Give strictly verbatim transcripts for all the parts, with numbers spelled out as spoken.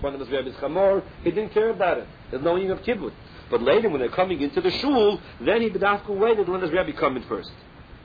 front of his Rebbe's chamor. He didn't care about it. There's no inyan of kibbutz. But later, when they're coming into the shul, then he b'dafka waited when his Rebbe come in first.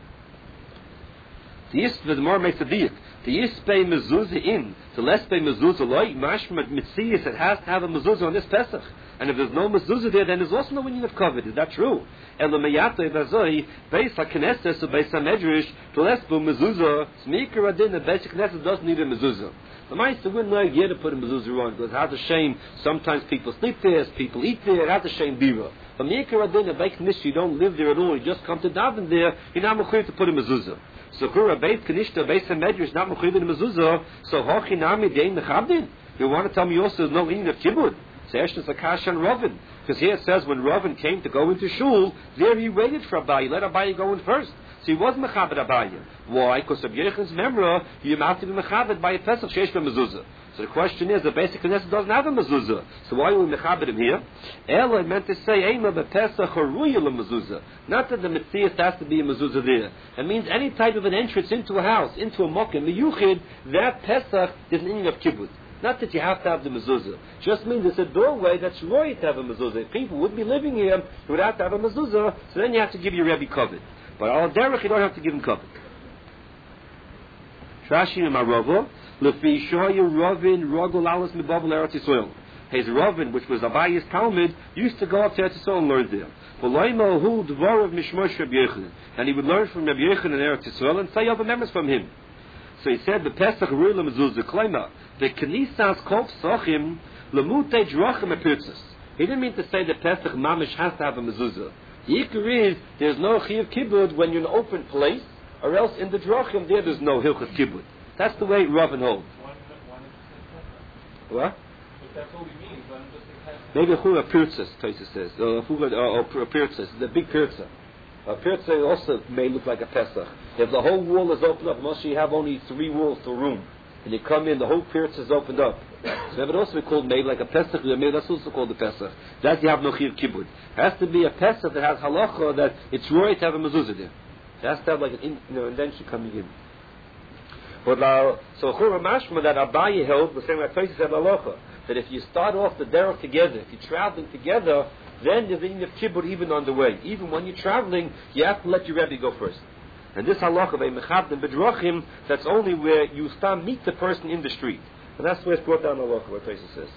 The Yisp, the more makes a diak. The Yispei mezuzah in, the Lespei mezuzah loy, mashma mitziyas, it has to have a mezuzah on this Pesach. And if there's no mezuzah there, then there's also no inyan of covet. Is that true? El meyatei v'azoi, beis ha-knesses, or beis ha-medrash, to lesbu mezuzah, smikar adin, the beis ha-knesses doesn't need a mezuzah. The Meister wouldn't like you to put a mezuzah on, because it has a shame, sometimes people sleep there, people eat there, it has a shame bira. But mikar adin, a beis knish, you don't live there at all, you just come to daven there, you're not mechuyev to put a mezuzah. So kura beis kanishta, beis ha-medrash, not mechuyev in a mezuzah, so hochi nami dein nechabdin. You want to tell me also there's no inyan of kibbutz? So Eshton's Akash and Ravin. Because here it says when Ravin came to go into shul, there he waited for Abaye. Let Abaye go in first. So he was Mechabed Abaye. Why? Because of Yechan's memra, you have to be Mechabed by a Pesach Sheish Mezuzah. So the question is, the basic Knesset doesn't have a Mezuzah. So why are we Mechabed him here? Ela meant to say, Eima B'Pesach Haruya Mezuzah. Not that the Metzias has to be a Mezuzah there. It means any type of an entrance into a house, into a Mokim, the Yuchid, that Pesach is an inyan of kibbutz. Not that you have to have the mezuzah. Just means it's a doorway that's right to have a mezuzah. If people would be living here without to have a mezuzah, so then you have to give your Rebbe covet. But al derech you don't have to give him covet. Rashi Maravo, lefi shoyu Ravin rogul alas mebabel Eretz Yisrael. His Ravin, which was Abaye's Talmud, used to go up to Eretz Yisrael and learn there. V'loimo hu dvarav mishmosh Rabbi Yochanan, and he would learn from Rabbi Yochanan in Eretz Yisrael and say other members from him. So he said, the Pesach Ru'la Mezuzah Klema, the Knisas Kol Psochim, Lemute Drachim Epirtzis. He didn't mean to say that Pesach Mamish has to have a mezuzah. The Ikar is, there's no Chiyav Kibbutz when you're in an open place, or else in the Drachim there, there's no Hilchas Kibbutz. That's the way Ravin holds. What? If that's all he means, then just maybe Chura Pirtzis, Tosis says, or Pirtzis, the big Pirtzah. A Pirtzah also may look like a Pesach. If the whole wall is opened up, must you have only three walls to a room, and you come in, the whole Pirtzah is opened up. So that would also be called maybe like a Pesach, maybe that's also called a Pesach. That you have no Chiyav Kibbutz. It has to be a Pesach that has halacha, that it's right to have a mezuzah there. It has to have like an in, you know, indention coming in. But now, so Chura Mashma that Abaye held, the same way Tosis said halacha, that if you start off the derech together, if you're traveling together, then there's the inyan of kibbutz even on the way. Even when you're traveling, you have to let your Rebbe go first. And this halacha of a mechabdim b'drachim, that's only where you start meet the person in the street. And that's where it's brought down halacha, what Tosis says.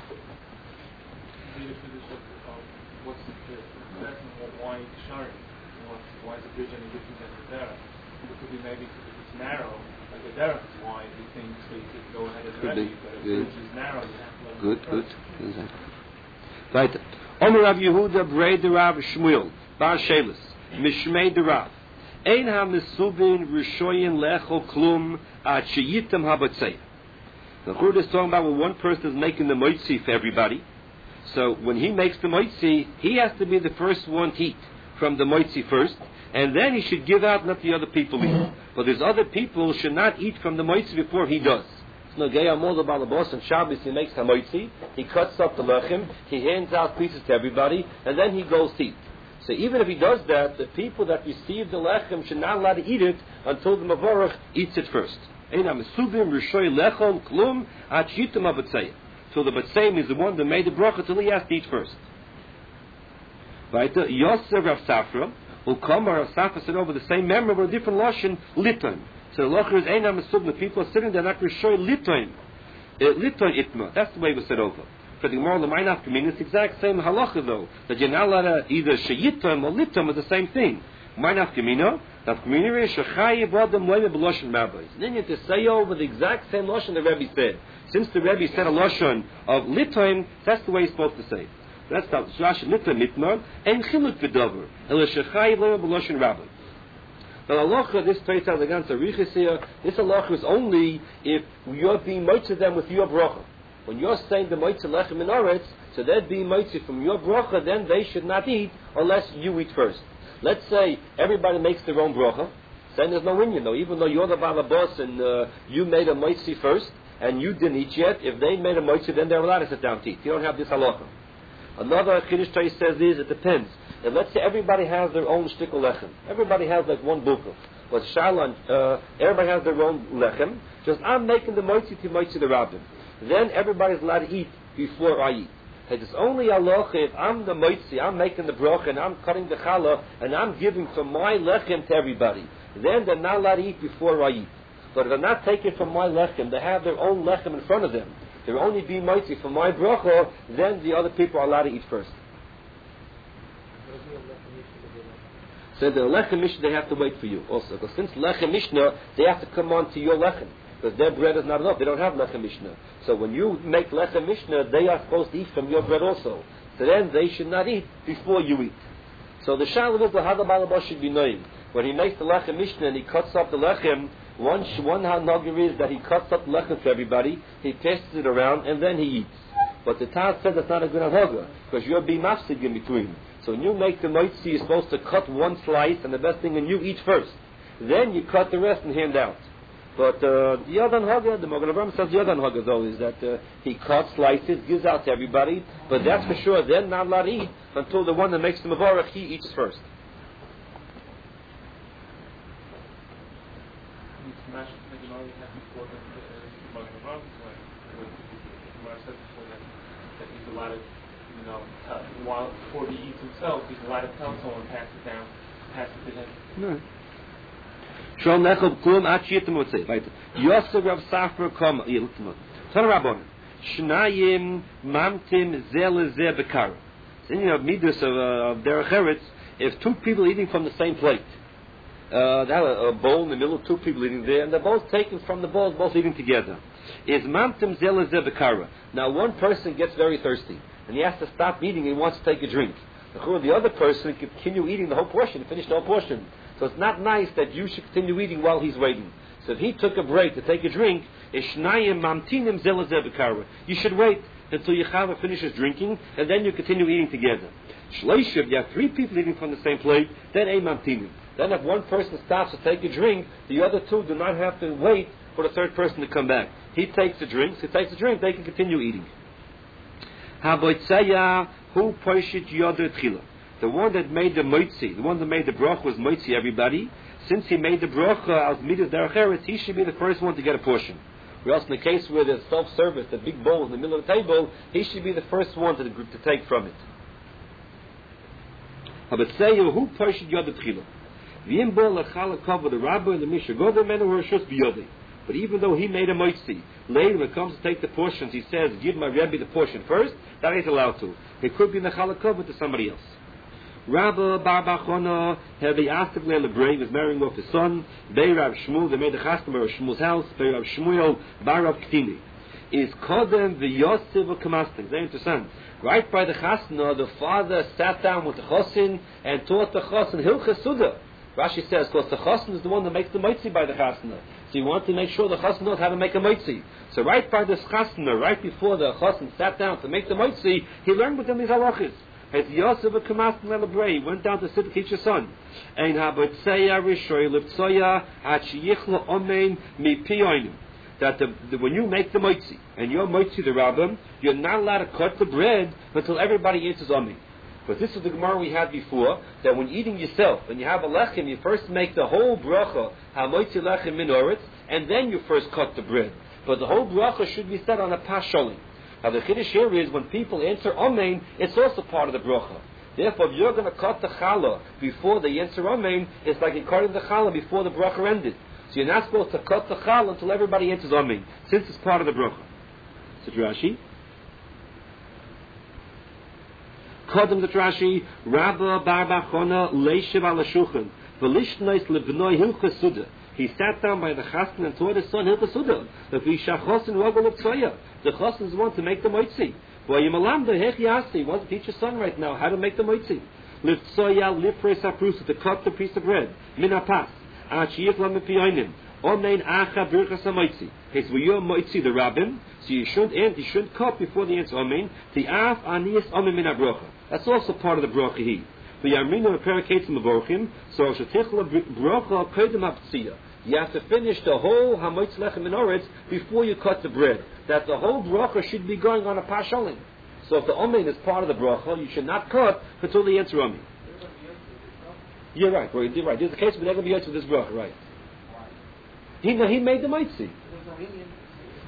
What's the why sharing? Why is the bridge any different than the derech? It could be maybe if it's narrow, like the derech is wide, he thinks so you could go ahead of the Rebbe, but if the bridge is narrow, you have to let him Good, go good. first. Exactly. Right. Omer Rav Yehuda Brei the Rav Shmuel Bar Shelis Mishmei the Rav Ein ha-mesubin rishoyin lechol klum at sheyitam habatzei. The Churd is talking about when one person is making the moitzi for everybody. So when he makes the moitzi, he has to be the first one to eat from the moitzi first, and then he should give out, let the other people eat. But there's other people who should not eat from the moitzi before he does. No, Geyamol Balabos on Shabbos he makes hamoitzi, he cuts up the lechem, he hands out pieces to everybody, and then he goes to eat. So even if he does that, the people that receive the lechem should not allow to eat it until the Mavorach eats it first. So the Batseim is the one that made the bracha till he has to eat first. Right? Yosef Rav Safra will come, or Rav Safra said over the same member but a different lashon, liton. So the locher is einam mesub. The people are sitting there not rishoy litoin, litoin itma. That's the way it was said over. For the Gemara, the Meinaf Kamin, it's the exact same halacha though. That you're not allowed to either sheyitom or litom are the same thing. Meinaf Kamino, that Kamino is shechayev adam loyme b'loshen rabbis. Then you have to say over the exact same lashon the Rebbe said. Since the Rebbe said a lashon of litoin, that's the way he's supposed to say. That's the Rashi litoin itma and chiluk v'dover. El shechayev loyme b'loshen rabbis. But halacha, this place has against a riches here. This halacha is only if you're being moitzah them with your bracha. When you're saying the moitzah lechem in oretz, so they're being moitzah from your bracha, then they should not eat unless you eat first. Let's say everybody makes their own bracha, then there's no inyan though. Even though you're the balabos and uh, you made a moitzah first and you didn't eat yet, if they made a moitzah, then they're allowed to sit down to eat. You don't have this halacha. Another Kiddush Torah says is it depends. And let's say everybody has their own shtickle lechem. Everybody has like one buka. But Shalan, uh, everybody has their own lechem. Just I'm making the moitzi to moitzi the rabbin. then everybody's allowed to eat before I eat. It's only halacha if I'm the moitzi, I'm making the bracha, and I'm cutting the challah, and I'm giving from my lechem to everybody. Then they're not allowed to eat before I eat. But if they're not taking from my lechem, they have their own lechem in front of them. They're only being moitzi from my bracha, then the other people are allowed to eat first. So the lechem mishnah, they have to wait for you also. Because since lechem mishnah, they have to come on to your lechem. Because their bread is not enough. They don't have lechem mishnah. So when you make lechem mishnah, they are supposed to eat from your bread also. So then they should not eat before you eat. So the shalom is the hadar balabash should be knowing. When he makes the lechem mishnah and he cuts up the lechem, one one hanogir is that he cuts up the lechem for everybody, he passes it around, and then he eats. But the Taz said that's not a good hanogir, because you're being mafsig in between. So when you make the moitzi, you're supposed to cut one slice, and the best thing, and you eat first. Then you cut the rest and hand out. But uh, the other Haggah, the Magen Avraham says the other Haggah though is that uh, he cuts slices, gives out to everybody, but that's for sure they're not allowed to eat until the one that makes the Mavarach, he eats first. While before he eats himself, he's allowed to tell someone pass it down, pass it to him. No. Shol nechel klum at shitem motzei. Weiter. Yosef Rav Safra kom. Hier, listen to Tana Rabban. Shnayim mamtim zel ze bekar. So you know, midas of, uh, of derech eretz, if two people eating from the same plate, uh, they have a, a bowl in the middle, two people eating there, and they're both taken from the bowl, both eating together. Is mamtim zel ze bekar. Now one person gets very thirsty, and he has to stop eating, and he wants to take a drink. The other person can continue eating the whole portion, finish the whole portion. So it's not nice that you should continue eating while he's waiting. So if he took a break to take a drink, you should wait until Yechava finishes drinking, and then you continue eating together. Shleishiv, you have three people eating from the same plate, then a mamtinim. Then if one person stops to take a drink, the other two do not have to wait for the third person to come back. He takes the drinks, he takes the drink, they can continue eating. Who poishit yoder tchila? The one that made the moitzi, the one that made the broch was moitzi everybody. Since he made the broch as midas derech eretz, he should be the first one to get a portion. Or else in the case where there's self-service, the big bowl in the middle of the table, he should be the first one to, to take from it. But say who poishit yoder tchila? V'im bo lechal kavod the rabbi and the misha godel menu rishus biyodei. But even though he made a moitzi, later when it comes to take the portions, he says, give my Rebbe the portion first, that he's allowed to. It could be in the chalakov to somebody else. Rabbi Bar Bachona, had they asked if Leila Bray was marrying off his son, Bei Rav Shmuel, they made the chastam of Shmuel's house, Bei Rav Shmuel, Bar Rav Ktini. Is Kodem the Yosef of Kamastik. Very interesting. Right by the chasna, the father sat down with the chosin and taught the chosin Hilchas Suda. Rashi says, because the chosin is the one that makes the moitzi by the chasna. So you want to make sure the chosin knows how to make a moitzi. So right by this chasna, right before the chosin sat down to make the moitzi, he learned with them these halachas. As Yosef of Kamastin Elabray went down to sit to teach his son. Ein habotzeya rishoy liptzoya at sheyichla omein mi piyonim. That the, the, when you make the moitzi, and you're moitzi the rabbim, you're not allowed to cut the bread until everybody eats his omein. But this is the Gemara we had before, that when eating yourself, when you have a lechem, you first make the whole bracha, ha-moitzi lechem min oretz, and then you first cut the bread. But the whole bracha should be said on a pasholim. Now the chiddush here is when people answer amen, it's also part of the bracha. Therefore, if you're going to cut the challah before they answer amen, it's like you're cutting the challah before the bracha ended. So you're not supposed to cut the challah until everybody answers amen, since it's part of the bracha. So Rashi. Kodem the Rashi, Rabba Bar Bachona leishiv ala shulchan, v'lishnois lebnoi hilchas suda. He sat down by the chassan and taught his son hilchas suda. If he shachosin rogol leptzoya, the chassan is one to make the moitzi. Well, you malamda hech yasi. He wants to teach his son right now how to make the moitzi. Leptzoya lifres aprusa, to cut the piece of bread. Min apas. Ach yiflam epiyonim. Omein acha birchas hamoitzi. He says, well, you're moitzi the rabbin, so you shouldn't end, you shouldn't cut before the answer omein. The af anias omein min abrocha. That's also part of the brocha he. The yamrinu perikates mevorchim. So shetichla brocha kodim haptziyah. You have to finish the whole hamoitz lechem min oretz before you cut the bread. That the whole bracha should be going on a pasholim. So if the omein is part of the bracha, you should not cut until the answer omein. You're right. Well, you're right. There's a case where they're going to be answered this bracha, right? He he made the moitzi.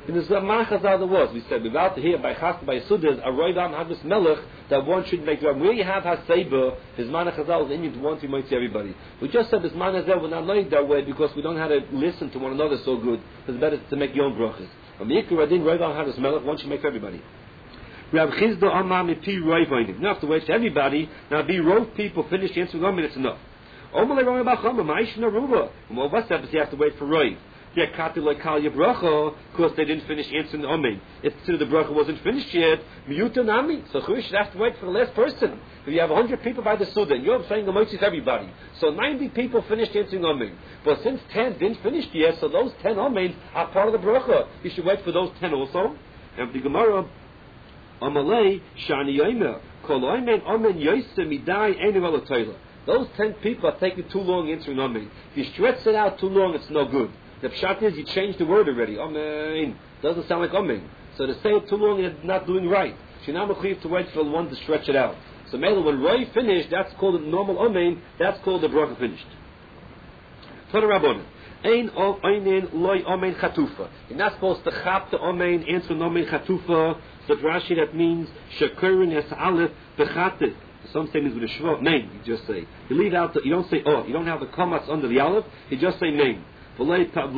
In the Zaman Chazal there was, we said, without here by Chas by Sudas, a Roidam Hadus Melech, that one should make drum. Where you have Haseba, his Mana Chazal is in you to want to might see everybody. We just said this Mana Chazal, we're not learning that way because we don't know how to listen to one another so good. It's better to make your own brachas. But Mikra Radin Roidam Hadus Melech, one should make for everybody. Rab Chizda Amam Pi Roivoinim. You don't have to wait for everybody. Now be Rov people finish answering one minute enough. Omalei Roim Bachama, Maishna Ruba. Well, what's that? You have to wait for Roiv. Get Kati like Kal Yabracha, because they didn't finish answering the Amen. If the bracha wasn't finished yet, Miyuta Nami. So you should have to wait for the last person. If you have a hundred people by the Suda, and you're saying the Moitzi for everybody. So ninety people finished answering Amen. But since ten didn't finish yet, so those ten Amen are part of the bracha. You should wait for those ten also. And the Gemara, Amalei Shani Yomer, Kol Amen Amen Yosem Midai Enu Alatayla. Those ten people are taking too long answering Amen. If you stretch it out too long, it's no good. The pshat is you changed the word already. Amen. Doesn't sound like Amen. So to say it too long, you're not doing right. So now we have to wait for the one to stretch it out. So maybe when Roy finished, that's called the normal Amen. That's called the bracha finished. For the Rabbanon. Ein Amen loy Amen chatufa. You're not supposed to chap the Amen, answer Amen chatufa. So Rashi that means shakurin es aleph bechatet. Some say means with a shvot name. You just say. You leave out. The, you don't say oh. You don't have the commas under the aleph. You just say name. You have to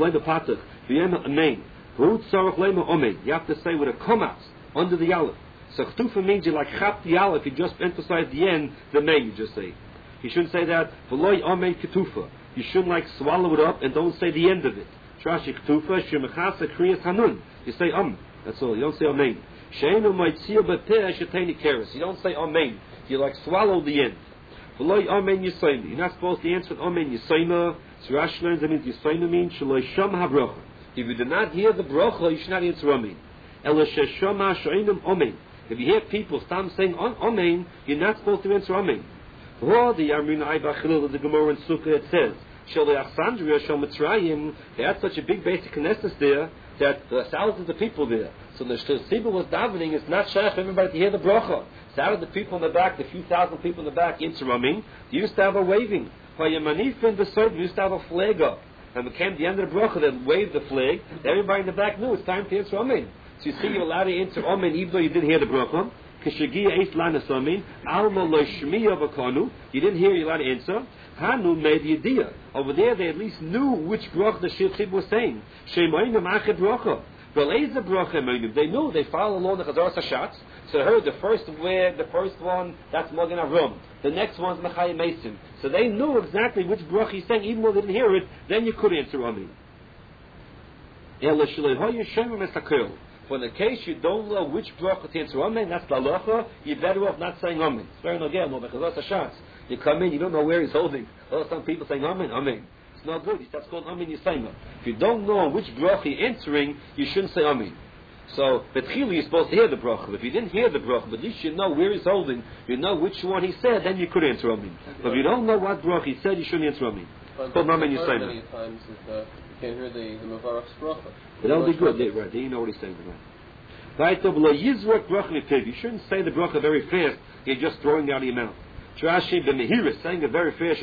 say with a commas under the aleph. So chtufa means you like chap the aleph. You just emphasize the end, the name. You just say. You shouldn't say that. You shouldn't like swallow it up and don't say the end of it. You say um. That's all. You don't say amen. You don't say amen. You like swallow the end. You're not supposed to answer amen yisayma. So Rashi learns that means Yisayna means Shaloi Sham HaBrocha. If you do not hear the Brocha, you should not answer Amen. Ela Sheshama Shoinim Amen. If you hear people stop saying Amen, you're not supposed to answer Amen. For the Yamrin Aibachil of the Gemara in Sukkah, it says, Shaloi Achsandria Shal Mitzrayim, they had such a big basic Knesset there, that there are thousands of people there. So the Sibur was davening, it's not shaykh for everybody to hear the Brocha. So out of the people in the back, the few thousand people in the back, answer Amen, they used to have a waving. For Yamanif the Sod, we used to have a flag up. And it came the end of the bracha, they waved the flag. Everybody in the back knew it's time to answer Amen. So you see, you're allowed to answer Amen even though you didn't hear the bracha. Kishagia Eis Lanas Amen. Alma Lo Shmiya Vakanu. You didn't hear, you're allowed to answer. Hanu made the idea. Over there, they at least knew which bracha the Shilchib was saying. Shemayim Achid Bracha. Well, the bracha they knew, they followed along the Chazar Sashatz. So they heard the first where the first one, that's Magen Avram. The next one's Mechayim Mason. So they knew exactly which bracha he's saying, even though they didn't hear it, then you could answer Amen. For the case you don't know which bracha to answer Amen, that's the halacha, you're better off not saying Amen. It's very nogel, no, because that's a shot. You come in, you don't know where he's holding. Oh, some people saying Amen, Amen. It's not good. That's called Amen Yisayma. If you don't know which bracha you're answering, you shouldn't say Amen. So, Betchili, you're supposed to hear the bracha. If you didn't hear the bracha, but at least you know where he's holding, you know which one he said, then you could answer Amen. But if you don't know what bracha he said, you shouldn't answer Amen. But it's called Amen Yisayma. Many times is the, you can't hear the, the Mavarach's bracha. But that would be good. They, right, they know what he's saying. Right? You shouldn't say the bracha very fast. You're just throwing it out of your mouth. Rashi b'mehiris, saying it very fast.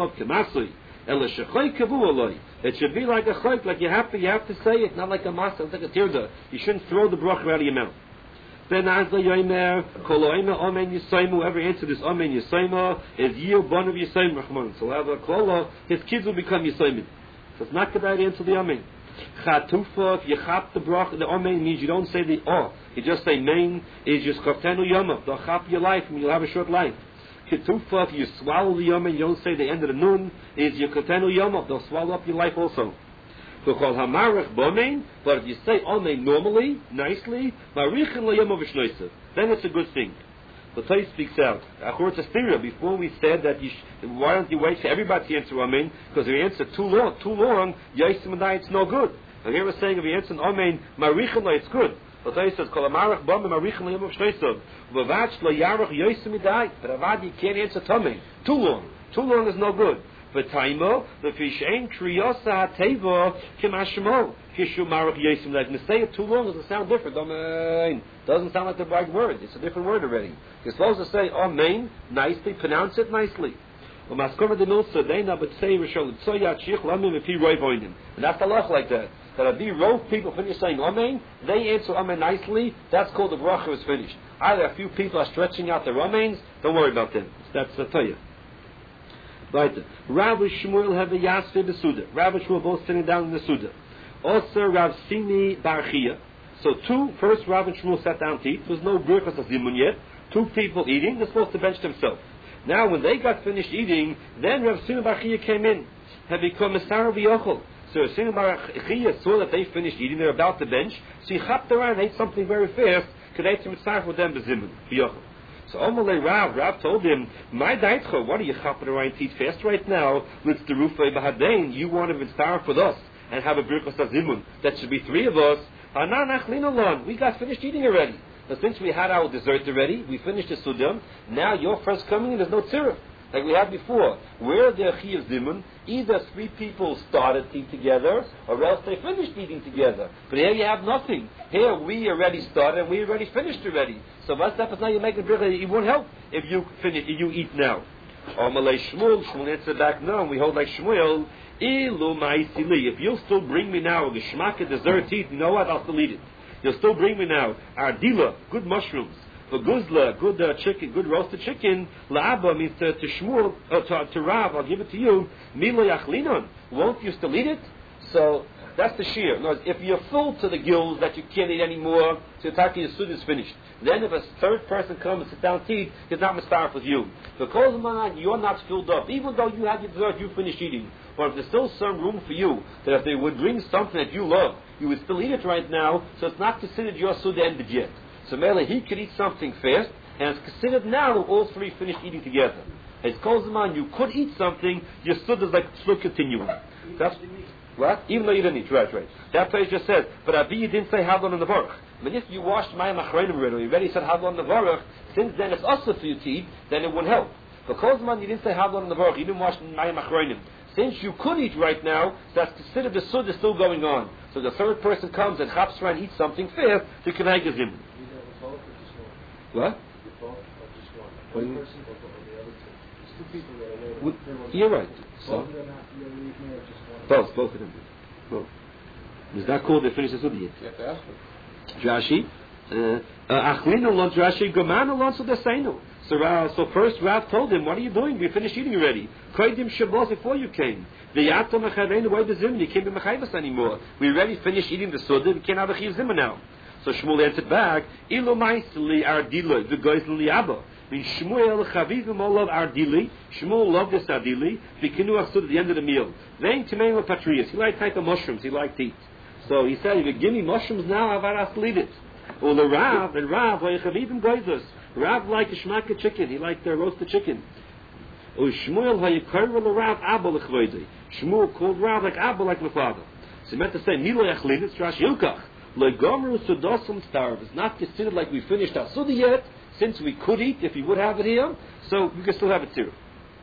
It should be like a chayk, like you have to, you have to say it, not like a masa, it's like a tirda. You shouldn't throw the bracha out of your mouth. Then as the yomer, kol oimer amen yisaymu, whoever answered this amen yisaymu is yir bon of yisayim rachman. So have a kola, his kids will become yisayim. So it's not kedai to answer the amen. Chatufa, if you chap the bracha, the amen means you don't say the oh, you just say main, is just kaftenu yama, they'll chap your life and you'll have a short life. Ketufa, if you swallow the yom and you don't say the end of the nun, is your katenu yom, they'll swallow up your life also. So called hamarach bomein, but if you say amen normally, nicely, marichin lo yom v'shnoisav, then it's a good thing. The Torah speaks out. According to Styria, before we said that you sh- why don't you wait for everybody to answer amen, because if you answer too long, too long, yaisim and it's no good. And here we're saying if you answer amen, marichin lo, it's good. The Torah says, "Kol amarach bam marichin lo yom v'shnoisav, v'vach lo yarach yosim idai." But avad you can't answer tamei. Too long. Too long is no good. V'taimo v'fishein kriyosa hateva kimashmo kishu marach yosim. Like to say it too long doesn't sound different. Amen doesn't sound like the right word. It's a different word already. You're supposed to say amen nicely, pronounce it nicely. And that's the law like that. That if the rove people finish saying Amen, they answer Amen nicely, that's called the bracha is finished. Either a few people are stretching out their Amens, don't worry about them. That's the Tayah. Right. Rav and Shmuel have a Yasve Besuda. Rav and Shmuel both sitting down in the Suda. Also Rav Simi Barchia. So two, first Rav and Shmuel sat down to eat. There was no Birchas of Zimun yet. Two people eating, they're supposed to bench themselves. Now when they got finished eating, then Rav Simi Barchia came in. Have become a Sarah V'yochel. So Rav Simi Barchia saw that they finished eating, they're about to bench. So he hopped around and ate something very fast. Could they to mitzvah with them bezimun V'yochel. So Omalei Rav, Rav told him, my daitcho, what are you chopping around to eat fast right now? With the rufay b'hadein, you want to mitzvah with us and have a birchas hazimun. That should be three of us. We got finished eating already. But since we had our dessert already, we finished the sudim. Now your first coming, there's no tziruf like we had before. Where the chi of zimun, either three people started to eat together, or else they finished eating together. But here you have nothing. Here we already started, and we already finished already. So what's that? Now you make a bracha. It won't help if you finish, if you eat now. Amalei Shmuel, Shmuel answered back, no. We hold like Shmuel. Ilu ma'isili. If you'll still bring me now a geshmaka dessert to eat, you know what? I'll still eat it. You'll still bring me now ardila, good mushrooms. For guzla, good uh, chicken, good roasted chicken. La'aba means to, to Shmuel, uh, to, to Rav, I'll give it to you. Milo yachlinon. Won't you still eat it? So that's the shear. In other words, if you're full to the gills that you can't eat anymore, so Taki the food is finished. Then if a third person comes and sits down to eat, he's not mistarif with you. Because you're not filled up, even though you had your dessert, you finished eating. Or if there's still some room for you, that if they would bring something that you love, you would still eat it right now, so it's not considered your suda ended yet. So Mele, he could eat something fast, and it's considered now that all three finished eating together. It's called Zaman, you could eat something, your suda is like still continuing. That's what? Even though you didn't eat, right, right. That place just says, but Abi, you didn't say Havlon in the Baruch. But if you washed Mayim Achreinim already, you already said Havlon in the Baruch, since then it's also for you to eat, then it wouldn't help. Because man, you didn't say Havlon in the Baruch, you didn't wash Mayim Achreinim. Since you could eat right now, that's considered the sud is still going on. So the third person comes and chaps around and eats something fast, to Kenegaz him. What? What do you mean? You're right. So, both, both of them. Both. Is that called they finish the sud yet? You have to ask them. Rashi, Achlinu lunch Rashi, Gomanu lunch the Seinu. So, uh, so first Rav told him, what are you doing? We finished eating already. Koidim Shabbos before you came. V'yato mechaveinu why the zimni? You can't be mechayvus anymore. We already finished eating the sudah. We can't have a chiv zimah now. So Shmuel answered back, Ilo ma'isli ardila v'goizli li'aba. Means Shmuel chavivim olav ardili. Shmuel loved this ardili. V'kinu achsud at the end of the meal. Then timeim patrias. He liked type of mushrooms. He liked to eat. So he said, if you give me mushrooms now, I've asked to eat it. Or the Rav, and Rav, chavivim goizos. Rav liked a shmaka chicken. He liked the roasted chicken. Or Shmuel hayikar the Rav abba l'chvoidei. Shmuel called Rav like abba like my father. So he meant to say, Milo yachlin, it's Rashi Yukach. Legomru sudosum starv. It's not considered like we finished our sudi yet, since we could eat if we would have it here, so we can still have it too.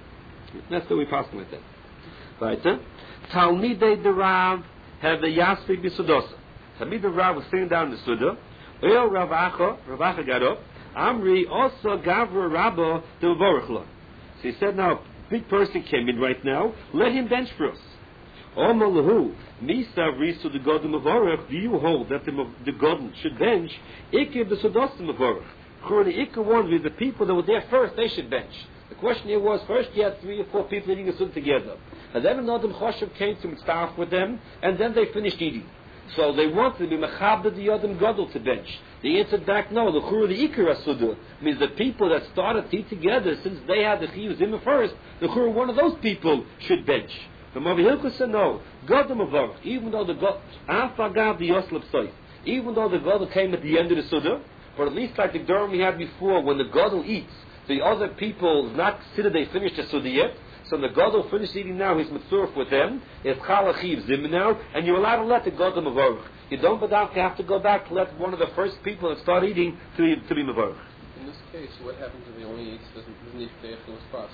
That's the way we pass with that. Right, huh? Talmidei the Rav have the yaspi b'sudosa. Talmidei the Rav was sitting down in the suda. El Ravacha, Ravacha got up. Amri also gavra rabba the Baruchla. So he said, now, big person came in right now, let him bench for us. Omalahu, Misav Risu the Godem of Baruch, do you hold that the, the Godem should bench? Ikke the Sodosim of Baruch. The Ikke one with the people that were there first, they should bench. The question here was, first you had three or four people eating a sud together. And then another Choshev came to staff with them, and then they finished eating. So they wanted to be mechabed the Yodem Gadol to bench. They answered back, no, the Chur the Ikar Asudu means the people that started to eat together, since they had the Chiyuv Zimmer first, the Chur, one of those people, should bench. The Mavi Hilchus said, no, Gadol Mavarach, even though the Gadol, Afagav the Yoslep Soif, even though the Gadol came at the end of the Suda, but at least like the Durham we had before, when the Gadol eats, the other people not consider they finished the Suda yet, so the Gadol finished eating now, he's mitzurf with them, it's Chalachiv Zim now, and you're allowed to let the Gadol Mavarach. You don't but you have to go back to let one of the first people that start eating to be, to be Mavarach. In this case, what happens if he only eats, doesn't, doesn't eat the Echel Spas?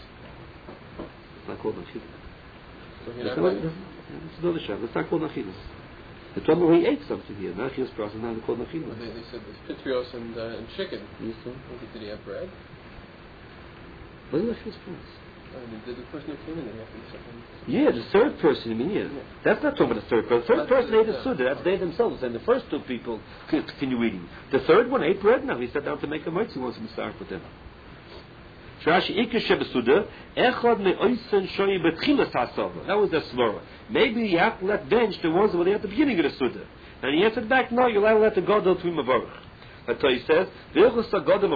It's not called Nachilus. So It's another shot. It's not called Nachilus. The trouble he ate something here. Nachilus Pras is not called Nachilus. Well, they, they said there's Pitrios and, uh, and chicken. Yes, sir. Did he have bread? What is Nachilus Pras? I mean, did the person who came in there have to do something? Yeah, the third person, I mean, yeah. yeah. That's not talking about the third person. The third That's person the, ate a yeah. Suda. That's they themselves. And the first two people continue eating. The third one ate bread now. He sat down to make a mitzvah. He wants him to start with them. That was the svara. Maybe you have to let bench the ones that were there at the beginning of the Suda. And he answered back, no, you're allowed to let the Godel to Mavarach. That's why he says, the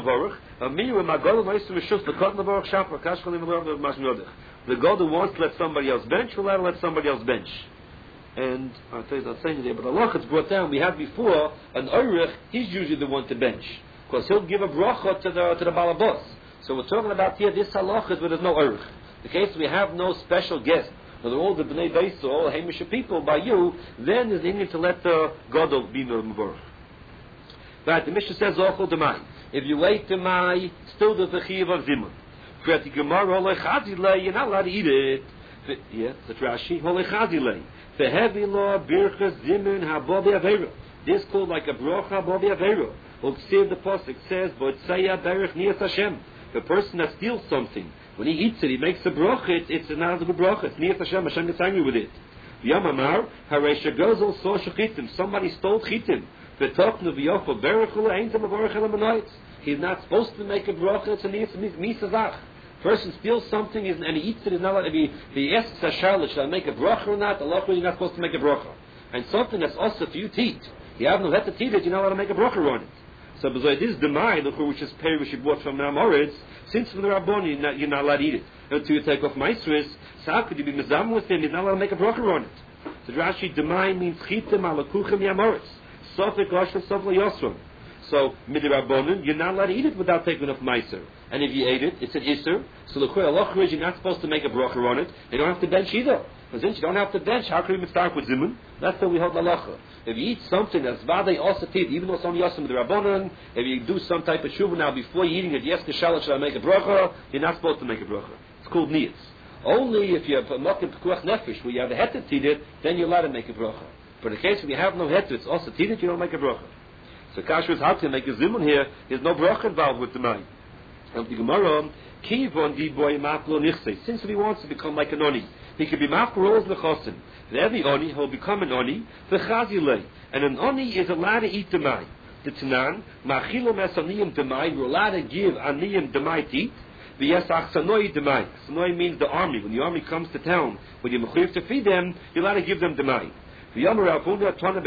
Godel wants to let somebody else bench, we're allowed to let somebody else bench. And I'll tell you, I'm saying today, but Allah it's brought down, we had before, an Urich, he's usually the one to bench. Because he'll give a bracha to the, to the Balabos. So we're talking about here, this halach is where there's no Urich. The case we have no special guest, but they're all the Bnei Beis, all Hamish people by you, then there's the need to let the Godel be Mavarach. Right, the Mishnah says, Ochel Demai. If you wait Demai, still there's the Chiyav of Zimun. For the Gemara, Olechazilei, you're not allowed to eat it. Yeah, that's Rashi, Olechazilei. The heavy law, Birchas, Zimun, Habobi Avera. This is called like a Brocha, Habobi Avera. Uksiv the Pasuk says, Botzaya Berech Niyas Hashem. The person that steals something, when he eats it, he makes a brocha, it's, it's not a good brocha. It's Niyas Hashem, Hashem gets angry with it. Yamamar, Haresha Gozel, saw Shechitim. Somebody stole Chitim. He's not supposed to make a bracha. It's a misazach. Person steals something and he eats it. He's not allowed, if, he, if he asks a charlotte, should I make a bracha or not? Allah, you're not supposed to make a bracha. And something that's also for you to eat, you have no head to eat it. You're not allowed to make a bracha on it. So, but it is the mind, which is peri which you bought from Namoritz. Since from the Rabboni, you're not, you're not allowed to eat it until you take off Maisris. So how could you be mezam with him? You're not allowed to make a bracha on it. So Rashi, the mind means chitim alakuchem yamoritz. So, midrabanan, you're not allowed to eat it without taking off meiser. And if you ate it, it's an iser. So the Allah is you're not supposed to make a bracha on it. You don't have to bench either. Because since you don't have to bench, how can we even start with zimun? That's how we hold halacha. If you eat something that's vade osatit, even though it's only yosem midrabanan, if you do some type of shuvah now before you're eating it, yes, the shalat should I make a bracha? You're not supposed to make a bracha. It's called niyas. Only if you have a mokim pekuach nefesh, where you have a heter to eat it, then you're allowed to make a bracha. For the case when you have no heter, it's also tidit, you don't make a bracha. So Kasher is hard to make a zimun here. There's no bracha involved with the mind. And the Gemara, kivon di boy maflo nichse. Since he wants to become like an oni, he could be maflo rolls nechosim. And every oni, he'll become an oni. The chazilei, and an oni is allowed to eat the mind. The tanan machilo mesaniyim demai. We're allowed to give aniyim demai to eat. The yesach sanoi demai. Sanoi means the army. When the army comes to town, when you're mechuyev to feed them, you're allowed to give them demai. That's what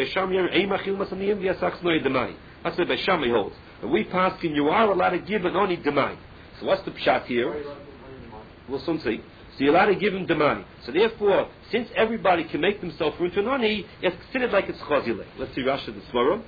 Beishamai holds. And we pass in you are allowed to give an oni demai. So what's the pshat here? We'll soon see. So you're allowed to give him demai. So therefore, since everybody can make themselves into an oni, it's considered like it's chazile. Let's see Rashi the Svarim.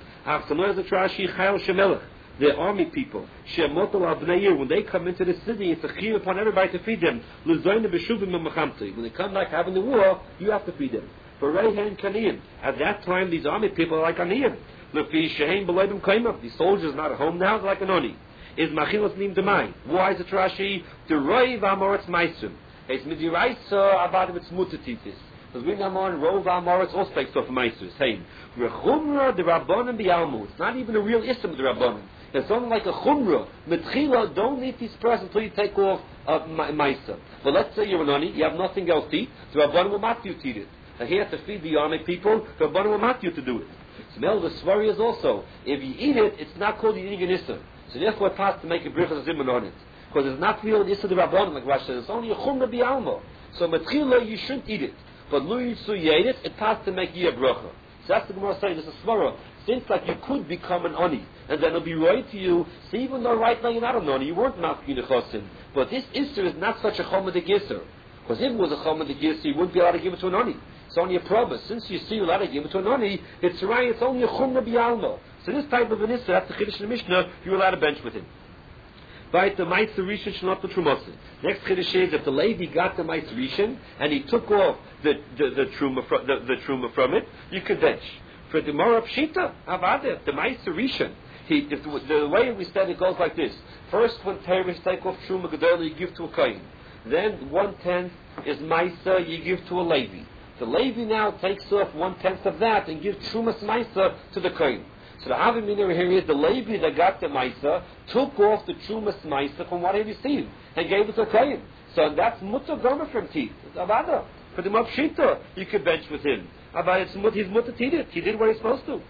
The army people, when they come into the city, it's a chiyuv upon everybody to feed them. When they come back having the war, you have to feed them. At that time, these army people are like aniyim. The soldiers not at home now, they're like an oni. Is machilas nim demai. Why is it Rashi? The roi v'amoritz maisum. It's midiraisa about its mutatitis. Because we know on roi v'amoritz also takes off maisus. Hey, rechumra the rabbanim bi'almu. It's not even a real ism of the rabbanim. It's only like a chumra. Metchila, don't eat these presents until you take off uh, maisa. But let's say you're an oni, you have nothing else to eat. The rabbanim will not you to eat it. And he has to feed the army people, the rabbanim will not you to do it. Smell the svari is also, if you eat it, it's not called eating an issa. So therefore it has to make a brichas zimun on it. Because it's not real an issa the rabbanim, like Rashi says, it's only a chumra bi'alma. So matchila, you shouldn't eat it. But lu yitzu you ate it, it has to make you a bracha. So that's the Gemara saying, there's a svara. Since like you could become an oni, and then it'll be right to you, so even though right now you're not an oni, you weren't mafkin nechosim. But this issa is not such a chomadik issa. Because if it was a chomadik issa, you wouldn't be allowed to give it to an oni. It's only a promise. Since you see you're allowed to give it to an oni, it's right, it's only a chumra bi'alma. So this type of an issa, that's the chiddush in the Mishnah, you're allowed to bench with him. Right, the Maitz Rishon should not be Trumasa. Next chiddush is that the Levi got the Maitz Rishon and he took off the the, the truma from the, the truma from it, you could bench. For the Mora Pshita, Avada, the Maitz Rishon. He, if the, the way we said it goes like this: first, when parents take off truma gedola, you give to a kohen. Then one tenth is Maisa, you give to a Levi. The Levi now takes off one tenth of that and gives trumas Maisa to the kohen. So the Havimina here is the Levi that got the Maisa took off the Trumas Maisa from what he received and gave it to the Kohen. So that's mutter gomer from teeth. It's avada. For the mapshita, you could bench with him. But it's mut, he's mutter teeth. He did what he's supposed to.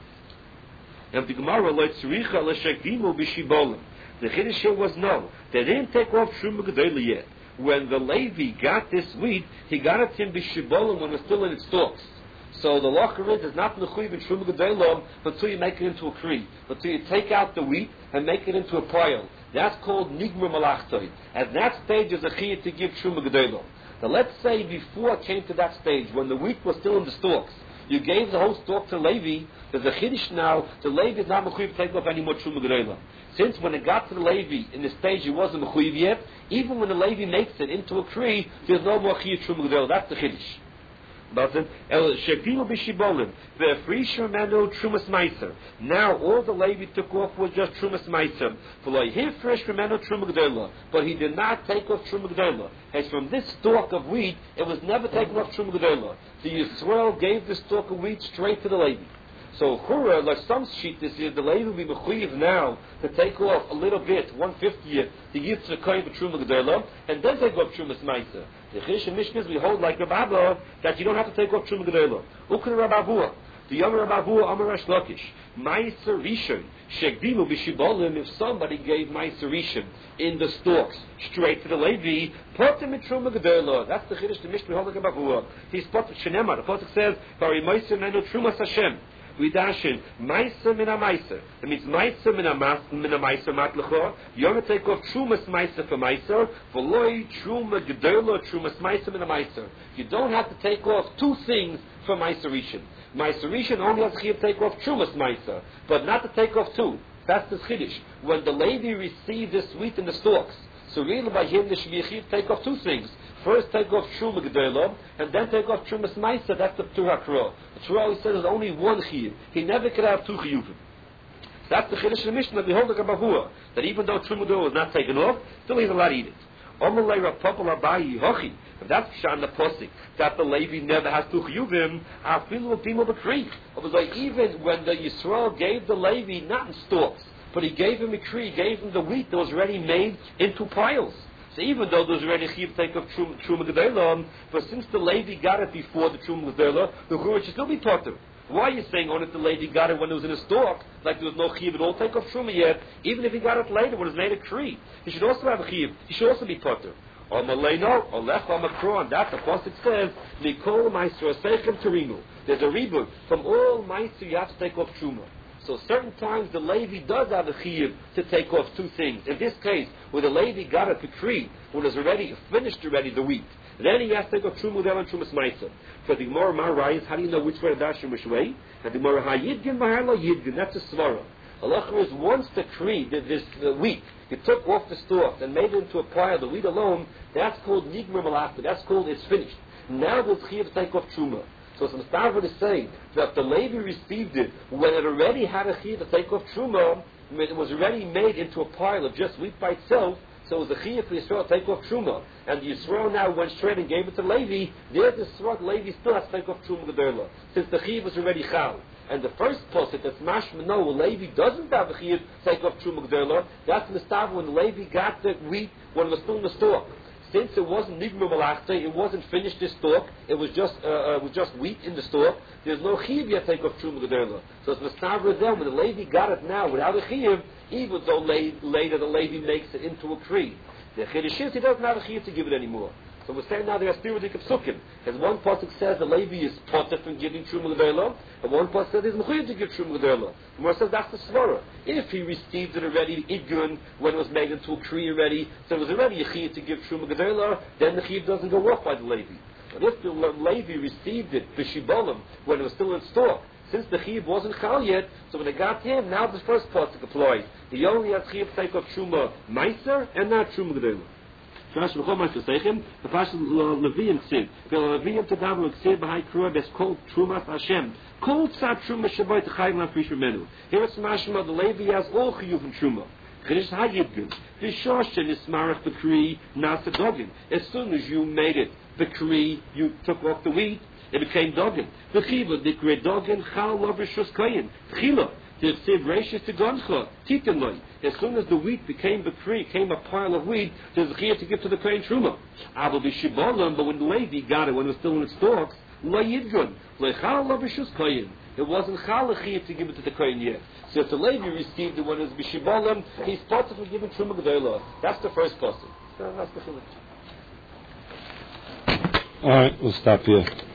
And the Gemara like tzricha l'shekdimu b'shibolim. The chiddush here was no. They didn't take off Truma Gedola yet. When the Levi got this wheat, he got it in b'shibolim when it was still in its stalks. So the locher is not mechuyev in Truma Gedola until you make it into a kri, until you take out the wheat and make it into a pile. That's called nigmar malachtoi. At that stage is a chiyah to give Truma Gedola. Now let's say before it came to that stage, when the wheat was still in the stalks, you gave the whole stalk to Levi. There's a chiddush now. The Levi is not mechuyev to take off any more Truma Gedola. Since when it got to the Levi in the stage it wasn't mechuyev yet, even when the Levi makes it into a kri, there's no more chiyah Truma Gedola. That's the chiddush. But el shepilu b'shibolim ve'frisha menu trumas meiser. Now all the Levi took off was just trumas meiser. V'lo hifresh menu truma gedola, but he did not take off truma gedola. As from this stalk of wheat, it was never taken off truma gedola. The Yisrael gave the stalk of wheat straight to the Levi. So Chura, like some sheet this year, the Levi will be mechuyev now to take off a little bit, one fiftieth, to give to the kohen for truma gedola, and then take off trumas meiser. The Chiddush and Mishnahs we hold like Rabbi Abba that you don't have to take off truma gedola. Ukra Rabbi Abba, the younger Rabbi Abba, Amar Resh Lakish, meiser rishon shegdimu b'shibolim. If somebody gave meiser rishon in the stalks straight to the Levi, put him in truma gedola. That's the Chiddush the Mishnah we hold like Rabbi Abba. He's put Shenema. The pasuk says, "Vari meiser menu trumas Hashem." We dash in meiser min a meiser. It means meiser min a meiser matlecho. You want to take off trumas meiser for meiser. V'loi truma gedola trumas meiser min a meiser. You don't have to take off two things for meiser rishon. Meiser rishon only has to take off trumas meiser, but not to take off two. That's the chiddush. When the Levi received this wheat in the stalks, so really by him there should be a chiyuv take off two things. First take off Truma Gedola, and then take off Trumas Meiser. That's the P'tur HaKro. The Torah says there's only one chiyuv. He never could have two chiyuvim. That's the Chiddush of the Mishnah. We hold the Gabavua, that even though Truma Gedola was not taken off, still he's allowed to eat it. Omalei Rapopol Abayi Hochi. If that's Pshan the Posik, that the Levi never has two chiyuvim, Afilu B'Dimo B'Kri. It was like even when the Yisrael gave the Levi, not in stalks, but he gave him a tree, gave him the wheat that was already made into piles. So even though there's already chiyuv take of Truma Gedola, but since the Levi got it before the Truma Gedola, the Chura should still be taught to. Why are you saying only if the Levi got it when it was in a stalk, like there was no chiyuv at all take of Truma yet, even if he got it later when it was made a tree? He should also have a chiyuv. He should also be taught to. Or Maleno, or Lech, or Makron. That's the pasuk says, Mikol Meister Seichem Terinu. There's a reboot. From all Meister you have to take off Truma. So certain times the Levi does have a chiyuv to take off two things. In this case, where the Levi got a tree, when it was already finished already the wheat, then he has to take off Truma Gedola and Trumas Meiser. For the Gemara Marais, how do you know which way to dash and which way? And the Gemara HaYidgin V'Ha'lo Yidgin. That's a svara. Allah is once the tree, this uh, wheat, you took off the stalk and made it into a pile, the wheat alone, that's called Nigmar Malachta. That's called it's finished. Now there's chiyuv to take off Truma. So some Stavra is saying that the Levi received it when it already had a chiyuv to take off Truma, it was already made into a pile of just wheat by itself, so it was a chiyuv for Yisrael to take off Truma. And Yisrael now went straight and gave it to Levi, there's the Srog, Levi still has to take off Truma Gedola, since the chiyuv was already chal. And the first posset that's mashma no, Levi doesn't have a chiyuv to take off Truma Gedola, that's the Stavra when Levi got the wheat when it was still in the stalk. Since it wasn't nigmar malachta, it wasn't finished this stalk, it was just uh, uh, was just wheat in the stalk, there's no chiyuv yet to take off Truma Gedola. So it's Mestavra then, when the Levi got it now without a chiyuv, even though la- later the Levi makes it into a tree. The chiddush is he doesn't have a chiyuv to give it anymore. So we're saying now there are spiritic psukim. As one pasuk says the Levi is potter from giving Truma Gedola, and one pasuk says he's mechuyev to give Truma Gedola. The Gemara says that's the svara. If he received it already idgun when it was made into a tree already, so it was already a chiyuv to give Truma Gedola, then the chiyuv doesn't go off by the Levi. But if the Levi received it b'shibolim when it was still in stalk, since the chiyuv wasn't chal yet, so when it got to him, now the first pasuk applies. He only has chiyuv to take off Truma Meiser and not Truma Gedola. That's called Trumas Hashem. Called Psat Truma Shabbat Chayim Lafrish Menu. Here it's Mashma, the Levi has all Chiyuv and Truma. Chiddush HaYidgin. The Shoshen is Marach B'Kri Nasa Dogin. As soon as you made it B'Kri, you took off the wheat, it became Dogin. The Chiva, the Kri Dogin, Chal Lovrishus Koyin. Chila. The Tzib Reishis to Goncha, Titanloi. As soon as the wheat became Bakri, came a pile of wheat, there's a chiyah to give to the Kohen Truma. Abel Bishibolam, but when Levi got it, when it was still in its stalks, Lo Yidgun, Lechal Lo Bishus Kohen. It wasn't Chal chiyah to give it to the Kohen yet. So if the Levi received it when it was Bishibolam, he's possibly given Truma G'dayla. That's the first person. So that's the chiluk. All right, we'll stop here.